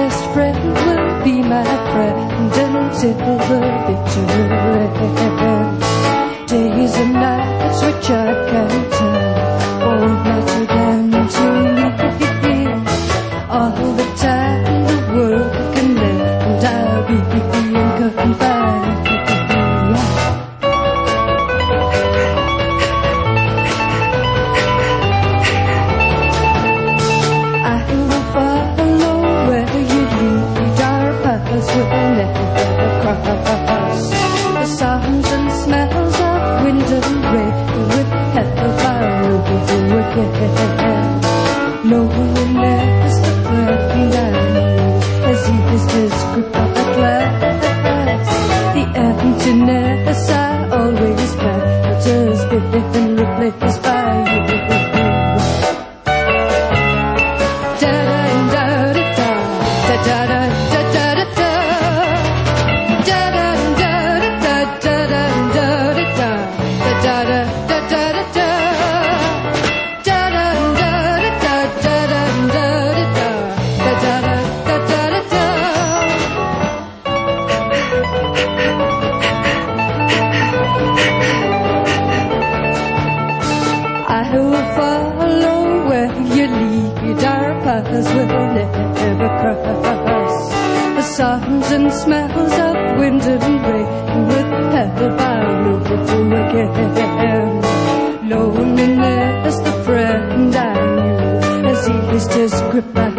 best friend will be my friend until the bitter end. Days and nights which I can't tell, all matter than to me. All the time the world can live, and I'll be confined. I will follow where you lead, our paths will never cross. The sounds and smells of wind and rain will help our road again. Loneliness, the friend I knew, as eased his grip of the glass. The emptiness I always felt has been replaced by you. I will follow where you lead, our paths will never cross. The sounds and smells of wind and rain will help our road again. Loneliness, the friend I knew, as eased his grip.